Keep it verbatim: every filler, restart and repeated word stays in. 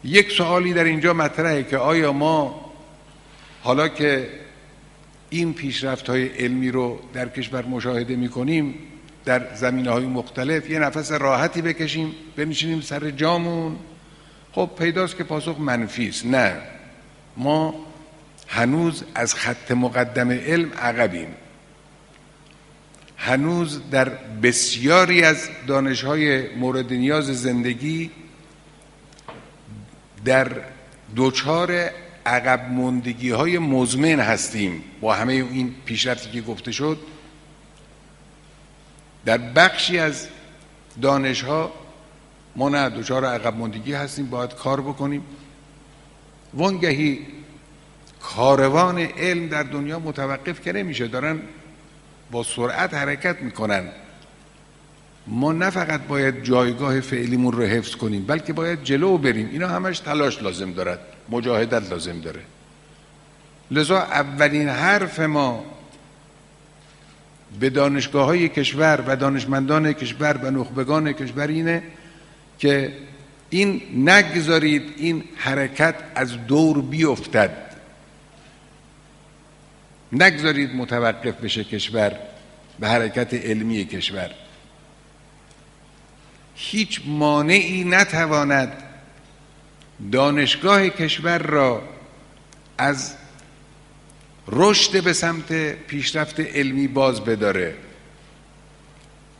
یک سوالی در اینجا مطرحه که آیا ما حالا که این پیشرفت‌های علمی رو در کشور مشاهده می‌کنیم در زمینه‌های مختلف، یه نفس راحتی بکشیم بنشینیم سر جامون؟ خب پیداست که پاسخ منفی است. نه، ما هنوز از خط مقدم علم عقبیم. هنوز در بسیاری از دانش‌های مورد نیاز زندگی در دوچار عقب ماندگی‌های مزمن هستیم. با همه این پیشرفتی که گفته شد، در بخشی از دانش‌ها ما نه دوچار عقب ماندگی هستیم، باید کار بکنیم. وانگهی کاروان علم در دنیا متوقف که نمیشه، دارن با سرعت حرکت میکنن. ما نه فقط باید جایگاه فعلیمون رو حفظ کنیم، بلکه باید جلو بریم. اینا همش تلاش لازم دارد، مجاهدت لازم داره. لذا اولین حرف ما به دانشگاه‌های کشور و دانشمندان کشور و نخبگان کشور اینه که این نگذارید این حرکت از دور بیفتد، نگذارید متوقف بشه کشور به حرکت علمی کشور. هیچ مانعی نتواند دانشگاه کشور را از رشد به سمت پیشرفت علمی باز بداره.